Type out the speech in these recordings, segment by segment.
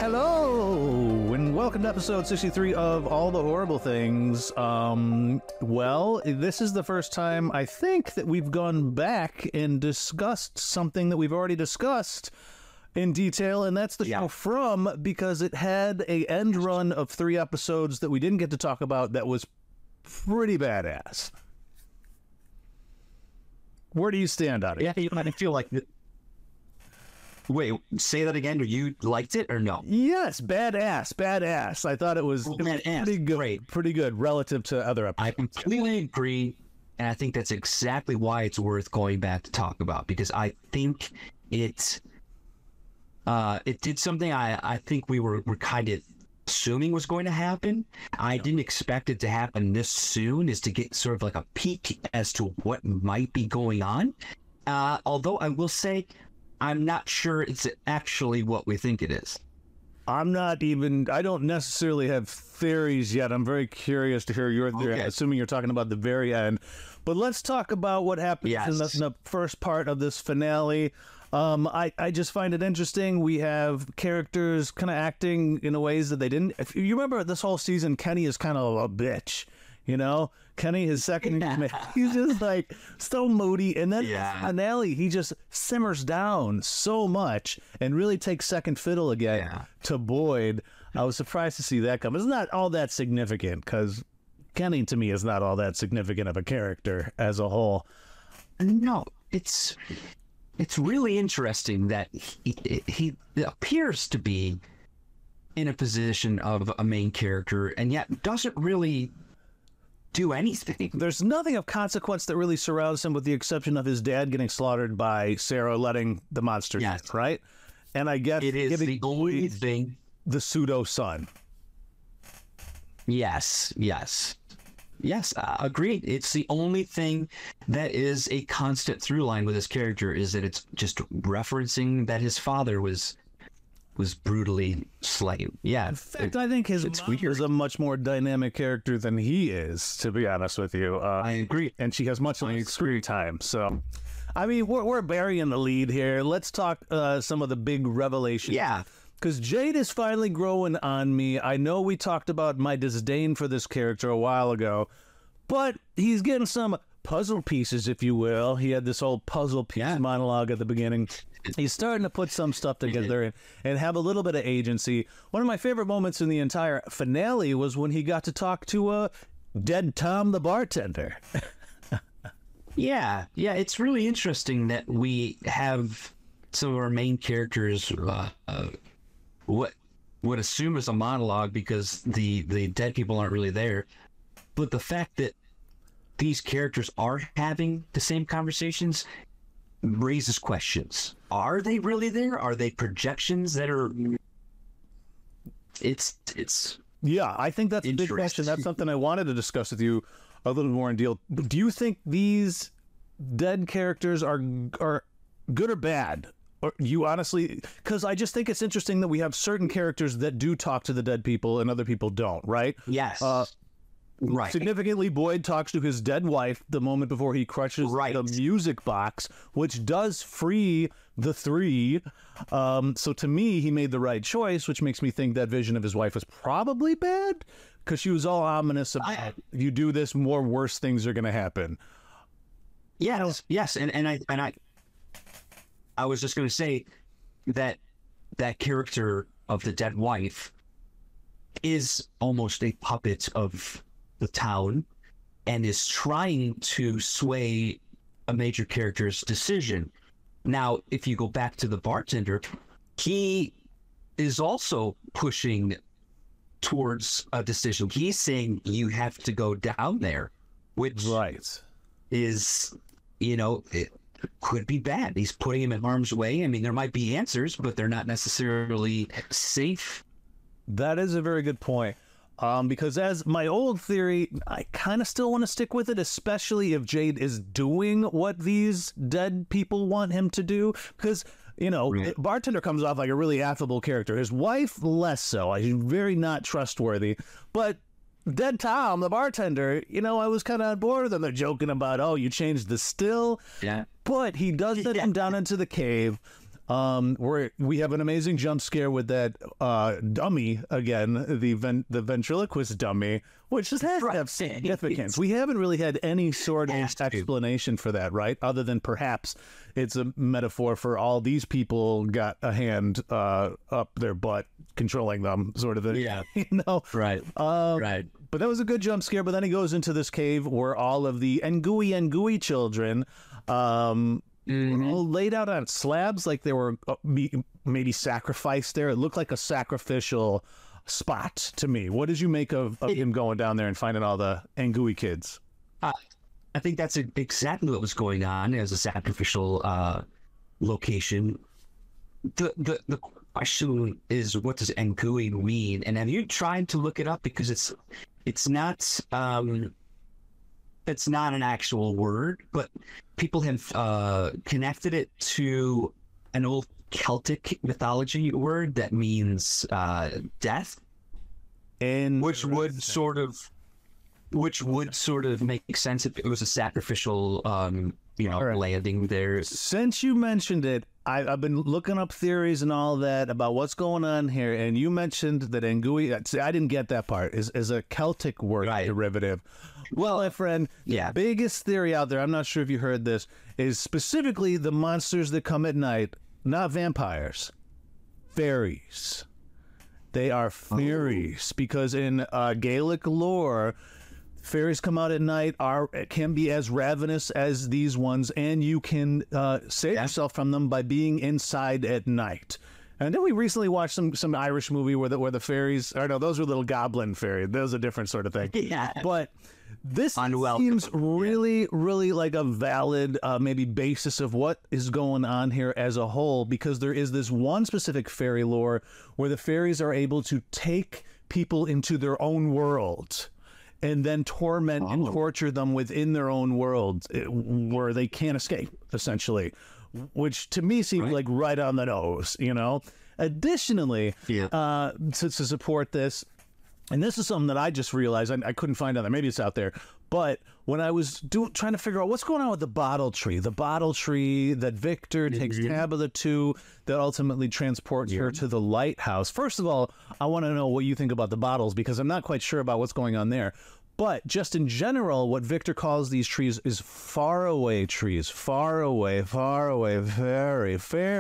Hello, and welcome to episode 63 of All the Horrible Things. Well, this is the first time, I think, that we've gone back and discussed something that we've already discussed in detail, and that's the show From, because it had a end run of 3 episodes that we didn't get to talk about that was pretty badass. Where do you stand on it? Yeah, I feel like... Wait, say that again. You liked it or no? Yes, badass. I thought it was pretty good. Great. Pretty good relative to other episodes. I completely agree, and I think that's exactly why it's worth going back to talk about, because I think it did something I think we were kind of assuming was going to happen. I didn't expect it to happen this soon, is to get sort of like a peek as to what might be going on. Although I will say, I'm not sure it's actually what we think it is. I don't necessarily have theories yet. I'm very curious to hear your theory, assuming you're talking about the very end. But let's talk about what happens in the first part of this finale. I just find it interesting. We have characters kind of acting in ways that they didn't. If you remember this whole season, Kenny is kind of a bitch. You know, Kenny, his second, he's just like so moody. And then finale, he just simmers down so much and really takes second fiddle again to Boyd. I was surprised to see that come. It's not all that significant because Kenny, to me, is not all that significant of a character as a whole. No, it's really interesting that he appears to be in a position of a main character and yet doesn't really do anything. There's nothing of consequence that really surrounds him with the exception of his dad getting slaughtered by Sarah letting the monster eat, right? And I guess it is the only thing. The pseudo son. Yes, agreed. It's the only thing that is a constant through line with his character, is that it's just referencing that his father was brutally slain. Yeah. In fact, I think his mom is a much more dynamic character than he is, to be honest with you. I agree. And she has much less screen time. So, I mean, we're burying the lead here. Let's talk some of the big revelations. Yeah. Because Jade is finally growing on me. I know we talked about my disdain for this character a while ago, but he's getting some puzzle pieces, if you will. He had this whole puzzle piece monologue at the beginning. He's starting to put some stuff together and have a little bit of agency. One of my favorite moments in the entire finale was when he got to talk to Dead Tom the bartender. Yeah, it's really interesting that we have some of our main characters what would assume is a monologue because the dead people aren't really there. But the fact that these characters are having the same conversations raises questions. Are they really there? Are they projections that are... It's Yeah, I think that's a big question. That's something I wanted to discuss with you a little more in deal. Do you think these dead characters are good or bad? Or you honestly... Because I just think it's interesting that we have certain characters that do talk to the dead people and other people don't, right? Yes. Right. Significantly, Boyd talks to his dead wife the moment before he crushes the music box, which does free the 3. So to me, he made the right choice, which makes me think that vision of his wife was probably bad because she was all ominous about, if you do this, more worse things are going to happen. Yes. And I was just going to say that character of the dead wife is almost a puppet of the town and is trying to sway a major character's decision. Now, if you go back to the bartender, he is also pushing towards a decision. He's saying you have to go down there, which is, it could be bad. He's putting him in harm's way. I mean, there might be answers, but they're not necessarily safe. That is a very good point. Because as my old theory, I kind of still want to stick with it, especially if Jade is doing what these dead people want him to do. Because, bartender comes off like a really affable character. His wife, less so. He's very not trustworthy. But Dead Tom, the bartender, I was kind of on board with them. They're joking about, you changed the still. Yeah. But he does send him down into the cave. we have an amazing jump scare with that dummy again, the ventriloquist dummy, which has to have significance. We haven't really had any sort of explanation for that, right? Other than perhaps it's a metaphor for all these people got a hand up their butt controlling them, sort of thing. Yeah, right. Right. But that was a good jump scare. But then he goes into this cave where all of the Ngui children all laid out on slabs like they were maybe sacrificed there. It looked like a sacrificial spot to me. What did you make of him going down there and finding all the Ngui kids? I think that's exactly what was going on as a sacrificial location. The question is, what does Ngui mean? And have you tried to look it up? Because it's not an actual word, but people have connected it to an old Celtic mythology word that means death, and which would sort of make sense if it was a sacrificial landing there. Since you mentioned it, I've been looking up theories and all that about what's going on here, and you mentioned that Ngui, I didn't get that part, is a Celtic word derivative. Well, my friend, biggest theory out there, I'm not sure if you heard this, is specifically the monsters that come at night, not vampires, fairies. They are fairies, because in Gaelic lore, fairies come out at night, can be as ravenous as these ones, and you can save yourself from them by being inside at night. And then we recently watched some Irish movie where the fairies, or no, those were little goblin fairies. That was a different sort of thing. Yeah. But this seems really, really like a valid maybe basis of what is going on here as a whole, because there is this one specific fairy lore where the fairies are able to take people into their own world and then torment and torture them within their own world where they can't escape, essentially, which to me seems like right on the nose, Additionally, to support this, and this is something that I just realized I couldn't find on there. Maybe it's out there. But when I was trying to figure out what's going on with the bottle tree that Victor takes Tabitha to, that ultimately transports her to the lighthouse. First of all, I want to know what you think about the bottles, because I'm not quite sure about what's going on there. But just in general, what Victor calls these trees is faraway trees. Far away, fairy.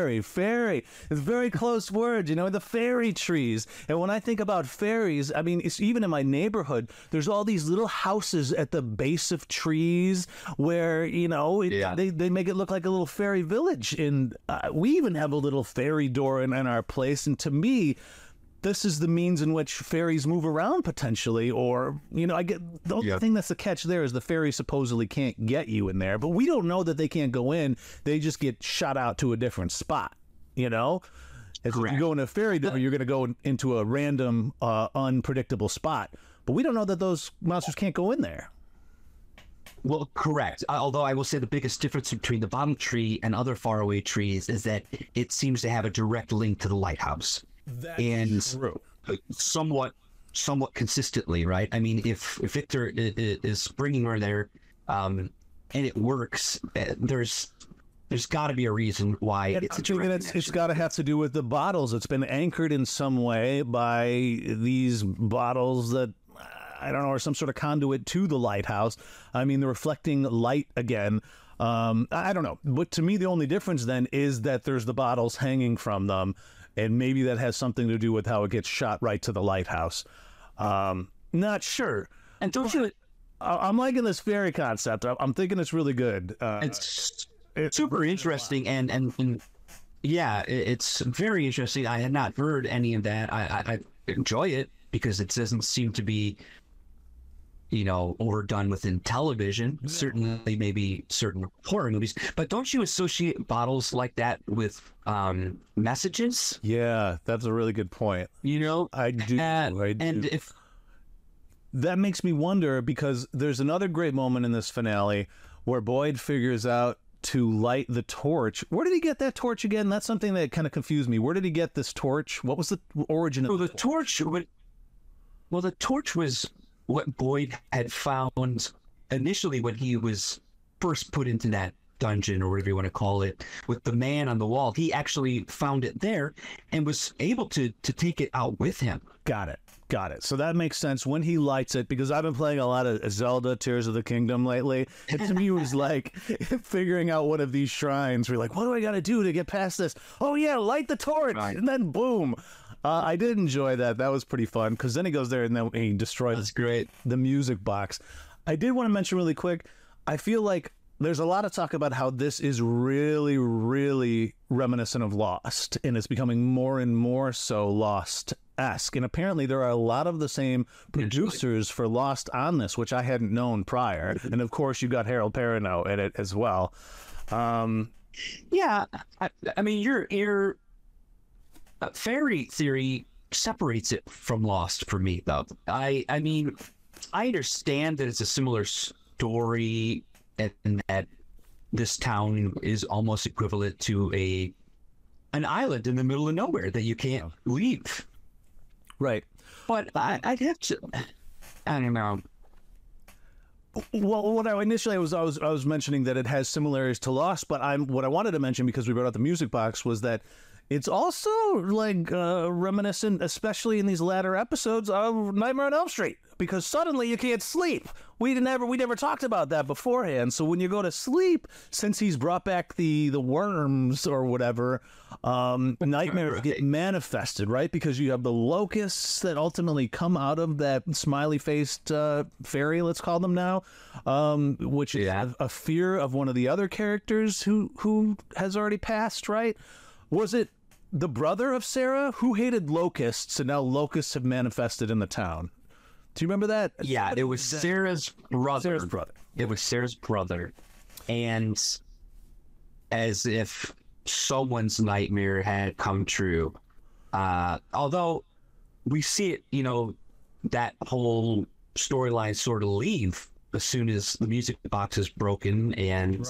It's very close words, the fairy trees. And when I think about fairies, I mean, it's even in my neighborhood, there's all these little houses at the base of trees where, they make it look like a little fairy village. And we even have a little fairy door in our place. And to me, this is the means in which fairies move around potentially, or, I get the only thing that's the catch there is the fairies supposedly can't get you in there, but we don't know that they can't go in. They just get shot out to a different spot, If you go in a fairy door, you're going to go into a random, unpredictable spot, but we don't know that those monsters can't go in there. Well, correct. Although I will say the biggest difference between the bottle tree and other faraway trees is that it seems to have a direct link to the lighthouse. That's true. Somewhat consistently, right? I mean, if Victor is bringing her there, and it works, there's got to be a reason why it's got to have to do with the bottles. It's been anchored in some way by these bottles that, I don't know, are some sort of conduit to the lighthouse. I mean, the reflecting light again. I don't know. But to me, the only difference then is that there's the bottles hanging from them. And maybe that has something to do with how it gets shot right to the lighthouse. Not sure. And don't you... I'm liking this fairy concept. I'm thinking it's really good. It's super interesting. And it's very interesting. I had not heard any of that. I enjoy it because it doesn't seem to be, overdone within television. Certainly, maybe certain horror movies. But don't you associate bottles like that with messages? Yeah, that's a really good point. I do. And if that makes me wonder, because there's another great moment in this finale where Boyd figures out to light the torch. Where did he get that torch again? That's something that kind of confused me. Where did he get this torch? What was the origin of the torch? Well, the torch was what Boyd had found initially when he was first put into that dungeon or whatever you want to call it with the man on the wall. He actually found it there and was able to take it out with him. Got it. So that makes sense when he lights it, because I've been playing a lot of Zelda Tears of the Kingdom lately. And to me, it was like figuring out one of these shrines. We're like, what do I got to do to get past this? Oh, yeah, light the torch. Right. And then boom. I did enjoy that. That was pretty fun, because then he goes there and then he destroys the music box. I did want to mention really quick, I feel like there's a lot of talk about how this is really, really reminiscent of Lost, and it's becoming more and more so Lost-esque. And apparently there are a lot of the same producers for Lost on this, which I hadn't known prior. And of course, you got Harold Perrineau in it as well. Yeah, I mean, your fairy theory separates it from Lost for me, though. I mean, I understand that it's a similar story, and that this town is almost equivalent to an island in the middle of nowhere that you can't leave. Right. But I'd have to, I don't know. Well, what I was mentioning that it has similarities to Lost, but what I wanted to mention, because we brought up the music box, was that it's also like reminiscent, especially in these latter episodes, of Nightmare on Elm Street, because suddenly you can't sleep. We never talked about that beforehand. So when you go to sleep, since he's brought back the worms or whatever, nightmares get manifested, right? Because you have the locusts that ultimately come out of that smiley-faced fairy, let's call them now, which is a fear of one of the other characters who has already passed, right? Was it the brother of Sarah who hated locusts, and now locusts have manifested in the town? Do you remember that? Yeah, it was Sarah's brother. It was Sarah's brother. And as if someone's nightmare had come true. Although we see it, that whole storyline sort of leave as soon as the music box is broken and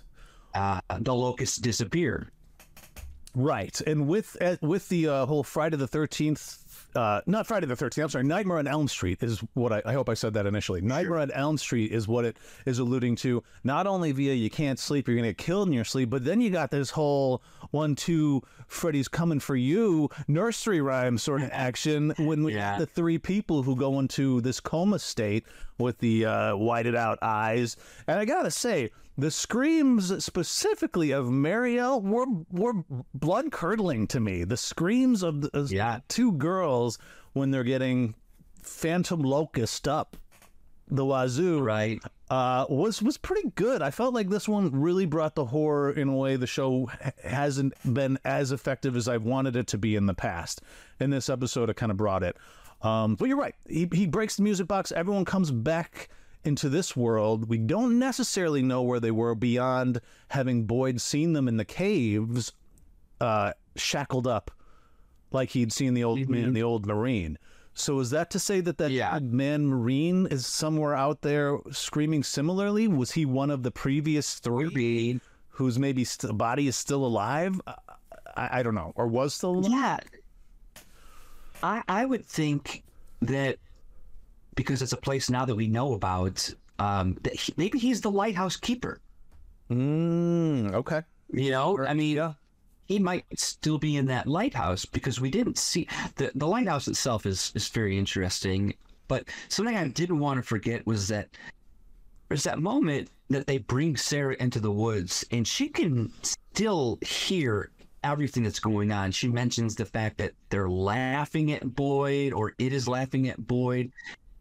the locusts disappear. Right. And with the whole Friday the 13th, not Friday the 13th, I'm sorry, Nightmare on Elm Street is what I hope I said that initially. Nightmare on Elm Street is what it is alluding to. Not only via you can't sleep, you're going to get killed in your sleep, but then you got this whole 1-2, Freddy's coming for you nursery rhyme sort of action when we have the three people who go into this coma state with the whited out eyes. And I got to say, the screams specifically of Marielle were blood-curdling to me. The screams of the two girls when they're getting phantom locust up the wazoo was pretty good. I felt like this one really brought the horror in a way the show hasn't been as effective as I've wanted it to be in the past. In this episode, it kind of brought it. But you're right. He breaks the music box. Everyone comes back into this world. We don't necessarily know where they were beyond having Boyd seen them in the caves, shackled up like he'd seen the old man, the old Marine. So is that to say that man Marine is somewhere out there screaming similarly? Was he one of the previous three whose maybe body is still alive? I don't know. Or was still alive? Yeah. I would think that because it's a place now that we know about, that maybe he's the lighthouse keeper. Okay. I mean, he might still be in that lighthouse because we didn't see the lighthouse itself is very interesting. But something I didn't want to forget was that there's that moment that they bring Sarah into the woods and she can still hear everything that's going on. She mentions the fact that they're laughing at Boyd, or it is laughing at Boyd.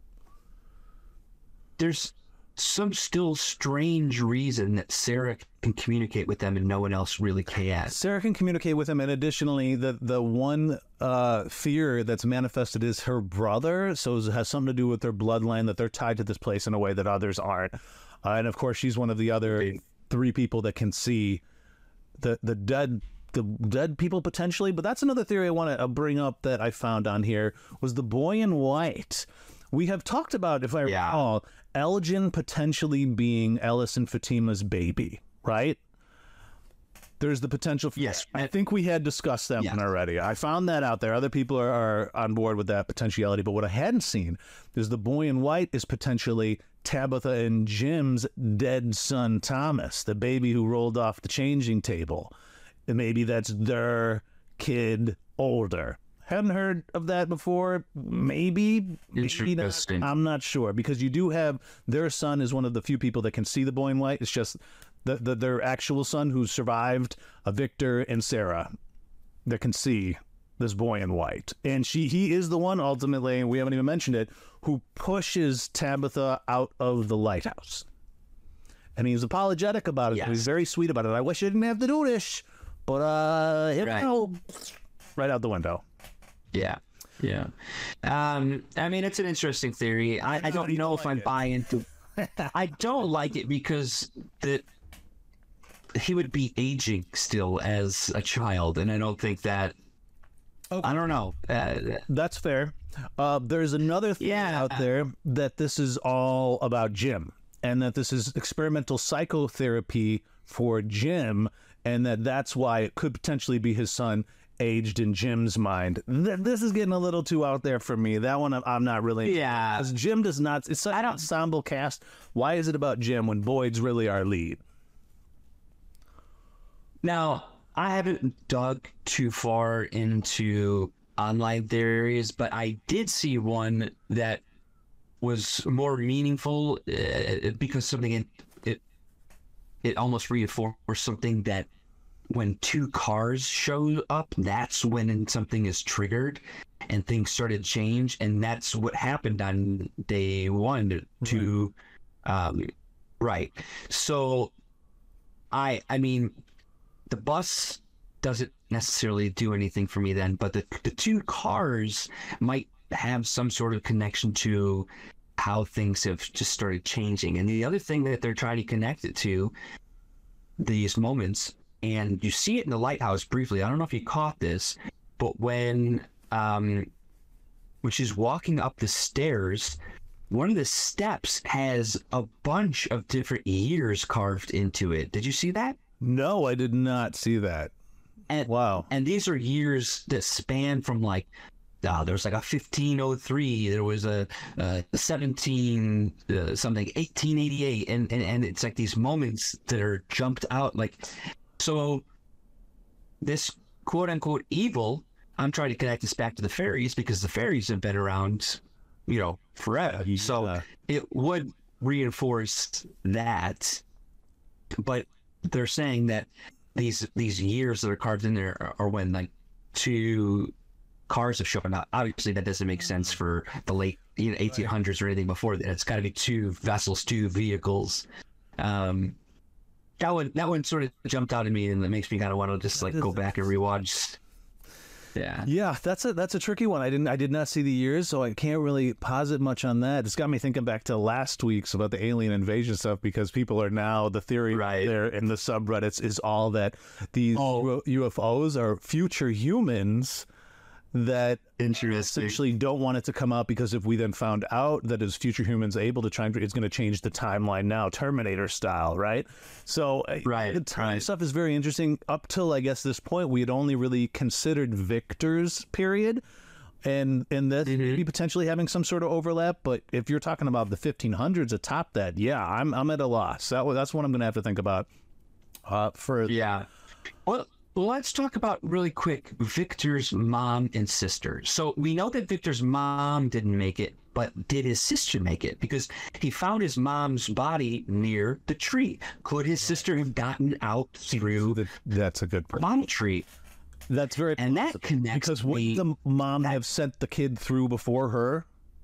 There's some still strange reason that Sarah can communicate with them and no one else really can. Sarah can communicate with them, and additionally, the one fear that's manifested is her brother, so it has something to do with their bloodline, that they're tied to this place in a way that others aren't. And of course, she's one of the other three people that can see the dead people potentially. But that's another theory I want to bring up that I found on here, was the boy in white. We have talked about, if I recall, Elgin potentially being Ellis and Fatima's baby, right? There's the potential for I think we had discussed that one already. I found that out there. Other people are on board with that potentiality. But what I hadn't seen is the boy in white is potentially Tabitha and Jim's dead son, Thomas, the baby who rolled off the changing table. And maybe that's their kid older. Hadn't heard of that before. Maybe not. I'm not sure, because you do have their son is one of the few people that can see the boy in white. It's just their actual son who survived, Victor and Sarah, that can see this boy in white. And he is the one ultimately, and we haven't even mentioned it, who pushes Tabitha out of the lighthouse. And he's apologetic about it. Yes. He's very sweet about it. I wish I didn't have to do this, but right out the window. Yeah. I mean, it's an interesting theory. I don't know if I buy into. I don't like it because he would be aging still as a child, and I don't think that. Okay. I don't know. That's fair. There's another thing out there that this is all about Jim, and that this is experimental psychotherapy for Jim, and that's why it could potentially be his son aged in Jim's mind. This is getting a little too out there for me. That one I'm not really. Yeah. Because Jim does not. It's such an ensemble cast. Why is it about Jim when Boyd's really our lead? Now, I haven't dug too far into online theories, but I did see one that was more meaningful because something it almost reinforced something that when two cars show up, that's when something is triggered and things started to change, and that's what happened on day one to right. So I mean, the bus doesn't necessarily do anything for me then, but the two cars might have some sort of connection to how things have just started changing. And the other thing that they're trying to connect it to, these moments, and you see it in the lighthouse briefly, I don't know if you caught this, but when she's walking up the stairs, one of the steps has a bunch of different years carved into it. Did you see that? No, I did not see that. Wow. And these are years that span from like, there was like a 1503, there was a 17 something, 1888, and it's like these moments that are jumped out. Like, so this quote unquote evil, I'm trying to connect this back to the fairies because the fairies have been around, forever. Yeah. So it would reinforce that, but they're saying that these years that are carved in there are when like two cars have shown up. Obviously, that doesn't make sense for the late 1800s or anything before that. It's got to be two vessels, two vehicles. That one sort of jumped out at me, and it makes me kind of want to just like go back and rewatch. Yeah, that's a tricky one. I did not see the years, so I can't really posit much on that. It's got me thinking back to last week's about the alien invasion stuff, because people are now, the theory there in the subreddits is all that these UFOs are future humans that essentially don't want it to come out, because if we then found out that as future humans able to try and it's going to change the timeline now, Terminator style, right? So the time stuff is very interesting. Up till I guess this point, we had only really considered Victor's period, and that maybe potentially having some sort of overlap. But if you're talking about the 1500s atop that, I'm at a loss. That's what I'm going to have to think about further. Yeah. Well, let's talk about really quick Victor's mom and sister. So we know that Victor's mom didn't make it, but did his sister make it? Because he found his mom's body near the tree. Could his sister have gotten out through that's a good point. Palm tree? That's very and possible. That connects because wouldn't the mom have sent the kid through before her?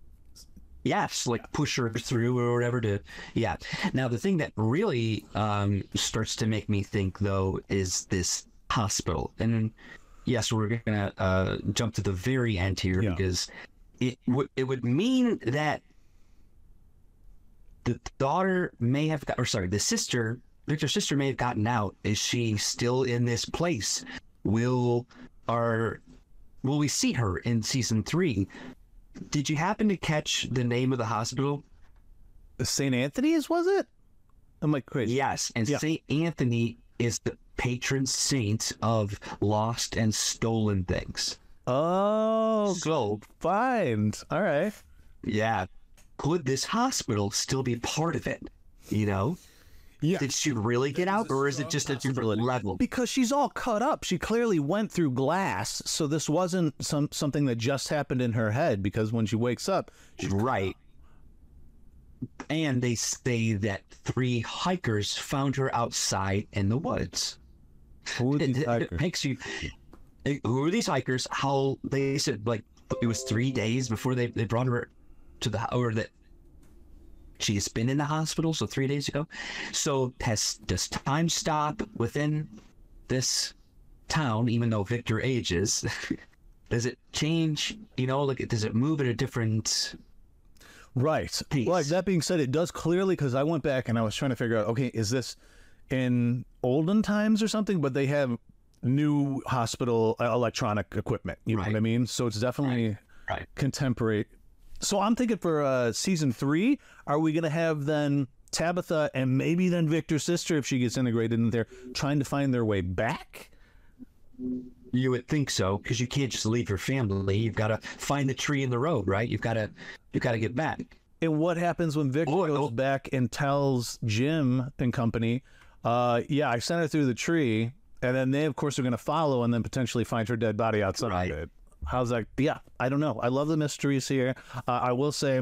Yes, like push her through or whatever to. Yeah. Now the thing that really starts to make me think though is this hospital. And yes, we're gonna jump to the very end here because it would mean that the daughter may have Victor's sister may have gotten out. Is she still in this place? Will we see her in season 3? Did you happen to catch the name of the hospital? St. Anthony's, was it? Am I crazy? Yes, and St. Anthony is the patron saint of lost and stolen things. Oh, so fine. All right. Yeah. could this hospital still be part of it? You know? Yeah. Did she really get out, or is it just a different level? Because she's all cut up. She clearly went through glass, so this wasn't something that just happened in her head, because when she wakes up... Right. And they say that 3 hikers found her outside in the woods. Who are these hikers? It makes you... Who are these hikers? How they said, like, it was 3 days before they brought her to the... Or that she's been in the hospital, so 3 days ago. So does time stop within this town, even though Victor ages? Does it change? You know, like, does it move at a different... Right. piece? Well, that being said, it does clearly, because I went back and I was trying to figure out, okay, is this in olden times or something? But they have new hospital electronic equipment. You know what I mean? So it's definitely contemporary. So I'm thinking for season 3, are we going to have then Tabitha and maybe then Victor's sister, if she gets integrated in there, trying to find their way back? You would think so, because you can't just leave your family. You've got to find the tree in the road, right? You've got to get back. And what happens when Victor goes back and tells Jim and company, yeah, I sent her through the tree, and then they, of course, are going to follow and then potentially find her dead body outside of it. How's that? Yeah, I don't know. I love the mysteries here. I will say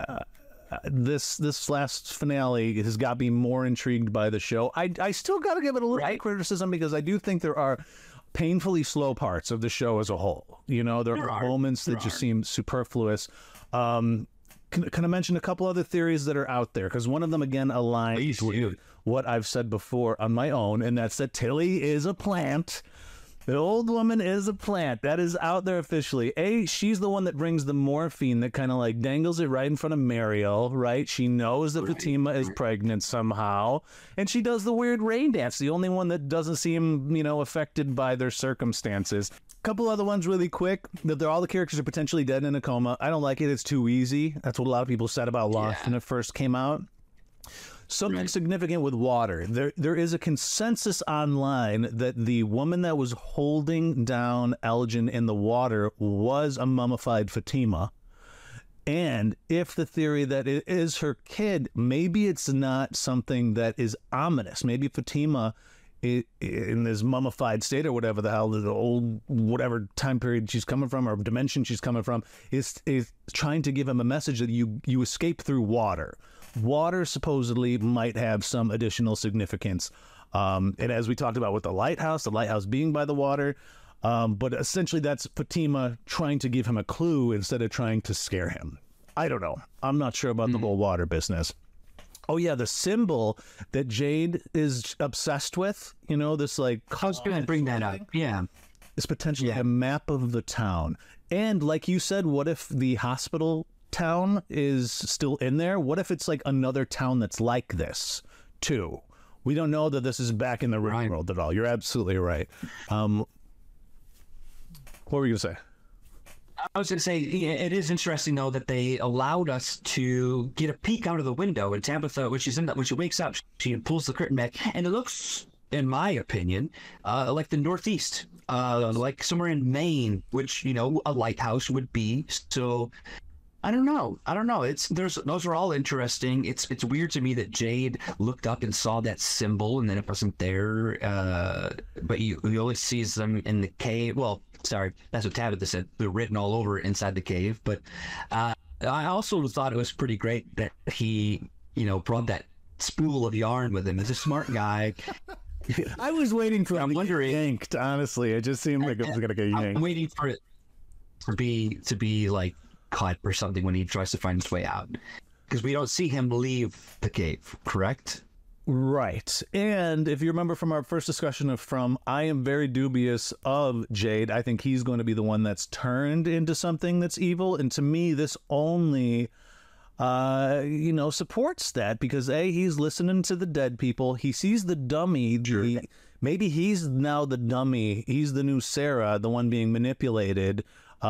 this last finale has got me more intrigued by the show. I still got to give it a little bit of criticism, because I do think there are painfully slow parts of the show as a whole. You know, there are moments that just seem superfluous. Can I mention a couple other theories that are out there? Because one of them, again, aligns with what I've said before on my own, and that's that Tilly is a plant. The old woman is a plant. That is out there officially. She's the one that brings the morphine that kind of like dangles it right in front of Mariel, right? She knows that Fatima is pregnant somehow. And she does the weird rain dance, the only one that doesn't seem, affected by their circumstances. A couple other ones really quick. That all the characters are potentially dead in a coma. I don't like it. It's too easy. That's what a lot of people said about Lost when it first came out. Something significant with water. There is a consensus online that the woman that was holding down Elgin in the water was a mummified Fatima. And if the theory that it is her kid, maybe it's not something that is ominous. Maybe Fatima, in this mummified state or whatever the hell, the old whatever time period she's coming from or dimension she's coming from, is trying to give him a message that you escape through water. Water supposedly might have some additional significance. And as we talked about with the lighthouse being by the water, but essentially that's Fatima trying to give him a clue instead of trying to scare him. I don't know. I'm not sure about the whole water business. Oh, yeah, the symbol that Jade is obsessed with, this like... I was going to bring that up, is potentially a map of the town. And like you said, what if the hospital town is still in there? What if it's like another town that's like this too? We don't know that this is back in the real world at all. You're absolutely right. What were you gonna say? I was gonna say it is interesting though that they allowed us to get a peek out of the window, and Tabitha, when she wakes up, she pulls the curtain back, and it looks, in my opinion, like the Northeast, like somewhere in Maine, which a lighthouse would be. So I don't know. Those are all interesting. It's weird to me that Jade looked up and saw that symbol and then it wasn't there. But he always sees them in the cave. Well, sorry, that's what Tabitha said. They're written all over inside the cave. But I also thought it was pretty great that he, brought that spool of yarn with him. He's a smart guy. I was waiting for him to get yanked, honestly. It just seemed like it was going to get yanked. I'm waiting for it to be like cut or something when he tries to find his way out, because we don't see him leave the cave, correct? Right. And if you remember from our first discussion I am very dubious of Jade. I think he's going to be the one that's turned into something that's evil, and to me this only supports that, because he's listening to the dead people. He sees the dummy. Maybe he's now the dummy. He's the new Sarah, the one being manipulated.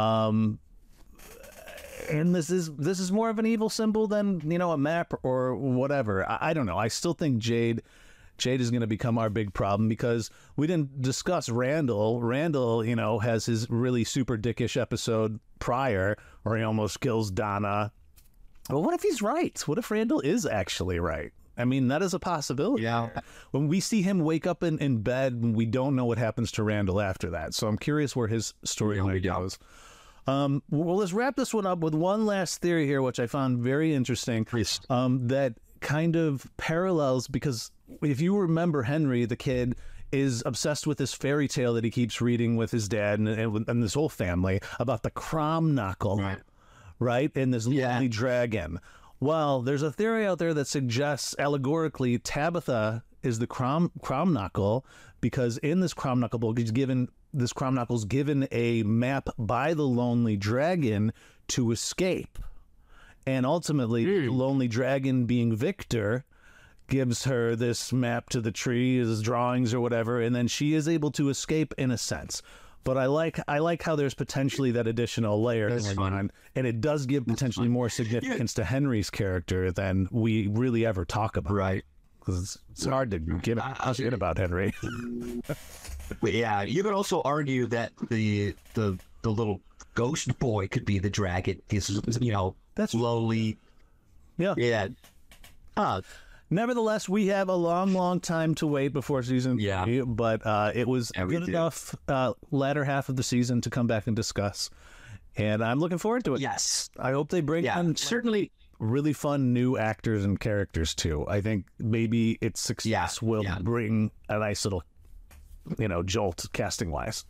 And this is more of an evil symbol than, a map or whatever. I don't know. I still think Jade is going to become our big problem, because we didn't discuss Randall. Randall, has his really super dickish episode prior where he almost kills Donna. But what if he's right? What if Randall is actually right? I mean, that is a possibility. Yeah. When we see him wake up in bed, we don't know what happens to Randall after that. So I'm curious where his storyline goes. Well, let's wrap this one up with one last theory here, which I found very interesting. That kind of parallels, because if you remember, Henry, the kid, is obsessed with this fairy tale that he keeps reading with his dad and this whole family about the Crom Knuckle, right? And this lonely dragon. Well, there's a theory out there that suggests allegorically Tabitha is the Crom Knuckle, because in this Crom Knuckle book, this Crom Knuckle's given a map by the lonely dragon to escape. And ultimately, the lonely dragon, being Victor, gives her this map to the tree, his drawings or whatever, and then she is able to escape in a sense. But I like how there's potentially that additional layer going on, and it does give potentially more significance to Henry's character than we really ever talk about. Right. Because it's hard to give a shit about Henry. But yeah, you could also argue that the little ghost boy could be the dragon. He's, that's slowly. Yeah. Yeah. Nevertheless, we have a long time to wait before season 3, but it was good enough latter half of the season to come back and discuss. And I'm looking forward to it. Yes. I hope they bring in certainly really fun new actors and characters too. I think maybe its success will bring a nice little, jolt casting-wise.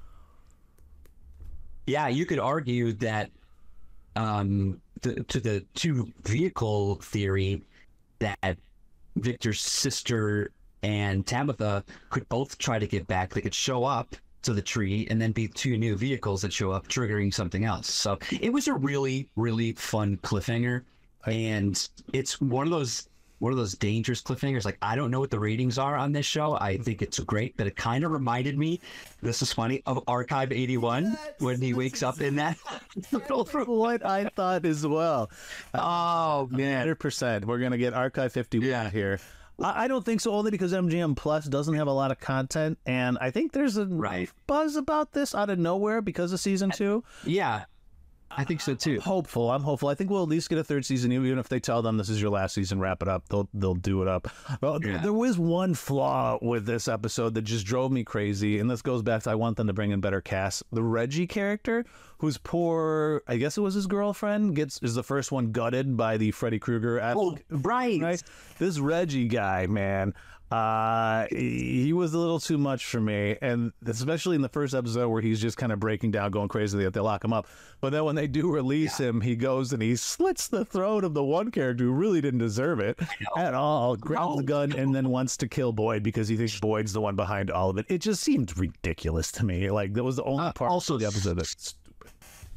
Yeah, you could argue that to the two vehicle theory, that Victor's sister and Tabitha could both try to get back. They could show up to the tree and then be two new vehicles that show up, triggering something else. So it was a really, really fun cliffhanger, and it's one of those dangerous cliffhangers. Like, I don't know what the ratings are on this show. I think it's great, but it kind of reminded me, this is funny, of Archive 81 when he wakes up in that. What I thought as well. Oh, man. 100%. We're going to get Archive 51 here. I don't think so, only because MGM Plus doesn't have a lot of content, and I think there's a buzz about this out of nowhere because of season 2. Yeah. I think so too. I'm hopeful. I think we'll at least get a third season, even if they tell them this is your last season, wrap it up. They'll do it up. Well, there was one flaw with this episode that just drove me crazy, and this goes back to I want them to bring in better cast. The Reggie character, whose poor, I guess it was his girlfriend, is the first one gutted by the Freddy Krueger. Right. This Reggie guy, man. He was a little too much for me, and especially in the first episode where he's just kind of breaking down, going crazy that they lock him up. But then when they do release him, he goes and he slits the throat of the one character who really didn't deserve it at all, grabs the gun, and then wants to kill Boyd because he thinks Boyd's the one behind all of it. It just seemed ridiculous to me. Like, that was the only part of the episode that's stupid.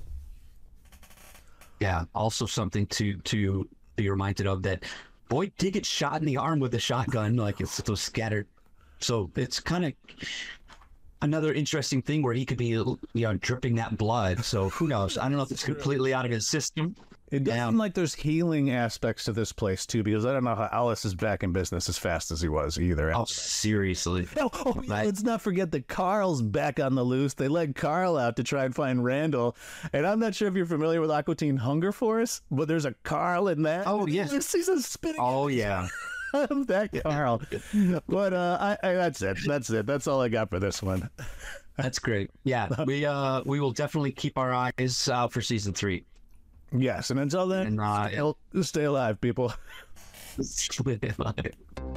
Yeah, also something to be reminded of, that Boyd did get shot in the arm with a shotgun, like it's so scattered. So it's kind of another interesting thing where he could be, dripping that blood. So who knows? I don't know if it's completely out of his system. It does seem like there's healing aspects to this place too, because I don't know how Alice is back in business as fast as he was either. Oh, seriously. Let's not forget that Carl's back on the loose. They let Carl out to try and find Randall. And I'm not sure if you're familiar with Aqua Teen Hunger Force, but there's a Carl in that. Oh, yes. He's a spinning. Oh, yeah. That Carl. But that's it. That's all I got for this one. That's great. Yeah, we will definitely keep our eyes out for season 3. Yes, and until then, stay alive, people. Stay alive.